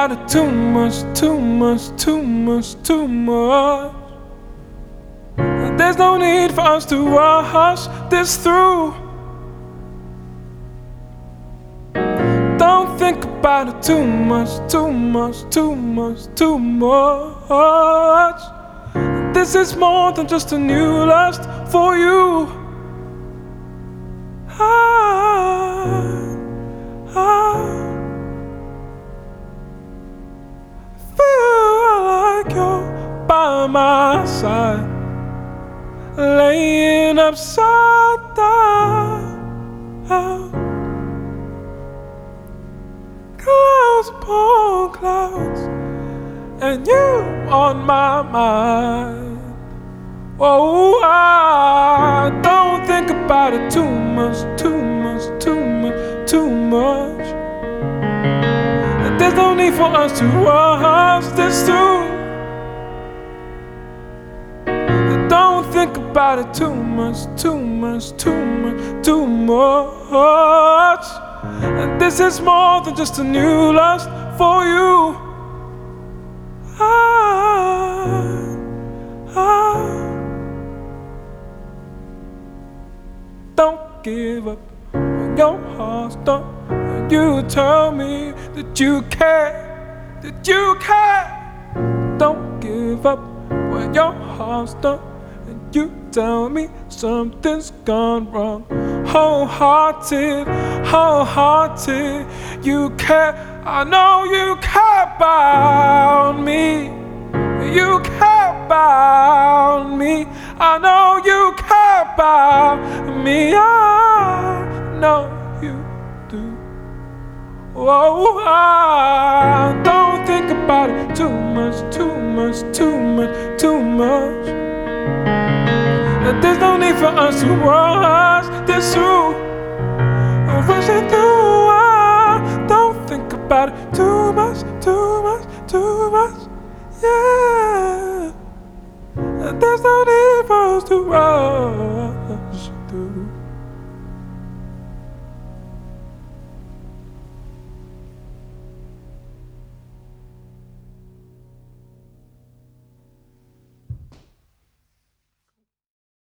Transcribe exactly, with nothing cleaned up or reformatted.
about it too much, too much, too much, too much. There's no need for us to rush this through. Don't think about it too much, too much, too much, too much. This is more than just a new lust for you. I, I feel like you're by my side, laying upside down. Clouds upon clouds, and you on my mind. Oh, I don't think about it too much, too much, too much, too much. There's no need for us to rush this through. Don't think about it too much, too much, too much, too much. And this is more than just a new lust for you. I, I don't give up when your heart's done. When you tell me that you care, that you care. Don't give up when your heart's done. And you tell me something's gone wrong. Wholehearted, wholehearted, you care. I know you care about me. You care about me. I know you care about me. I know you do. Oh, I don't think about it too much, too much, too much, too much. There's no need for us to rush this through, rush it through. I don't think about it too much, too much, too much. Yeah, there's no need for us to rush through.